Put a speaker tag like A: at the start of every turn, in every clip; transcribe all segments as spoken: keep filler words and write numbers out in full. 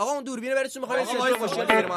A: آقا اون دوربینه براتون می‌خوام یه خوشگل بگیرم.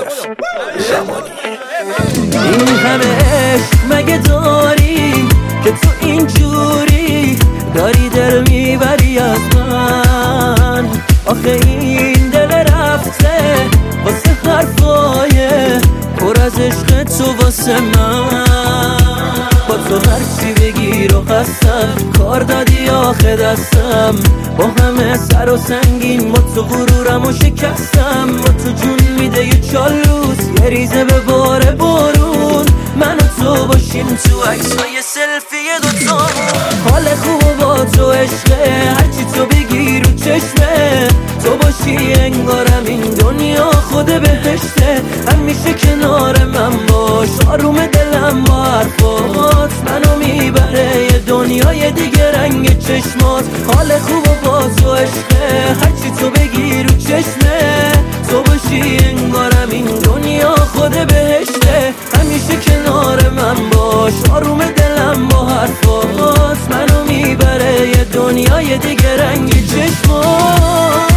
B: این همه عشق مگه داری که تو اینجوری داری دل میبری از من؟ آخه این دل رفته واسه حرفای پر از عشق تو واسه من. با تو هرچی بگی رو هستم، کار دادی آخه دستم، با همه سر و سنگین با تو غرورم و شکستم. با تو جون میده یه چالوس، یه ریزه به بار بارون، من و تو باشیم تو عکسای سلفی دوتا. حال خوب با تو عشقه، هرچی تو بگی رو چشمه، تو باشی انگارم این دنیا خود بهشته. همیشه کنار من باش، آروم دلم با حرفات منو میبره یه دنیای دیگه رنگ چشمات. حال خوب با تو عشقه، هرچی تو بگی رو چشمه، تو باشی انگارم این دنیا خود بهشته. همیشه کنار من باش، آروم دلم با حرفات منو میبره یه دنیای دیگه رنگ چشمات.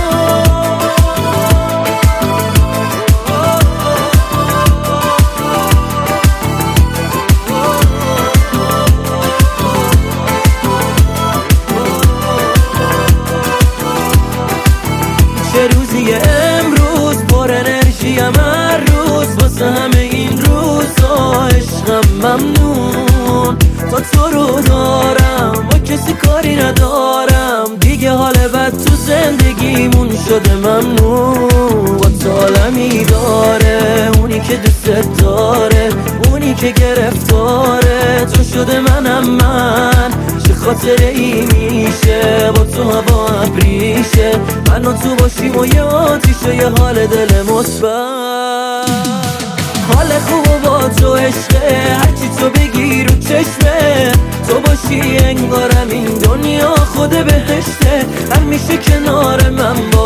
B: چه روزی امروز، پر انرژیم هر روز، واسه همه این روزا عشقم ممنون. تا تو رو دارم با کسی کاری ندارم، دیگه حال بد تو زندگیمون شده ممنون. با تو عالمی داره اونی که دوست داره، اونی که گرفتاره تو شده منم من. چه خاطره ای میشه با تو هوا ابریشه، من و تو باشیم و یه آتیشه، یه حال دل مثبت. حال خوب با تو عشقه، هرچی تو بگی رو چشمه، تو باشی انگارم این دنیا خود بهشته. همیشه کنار من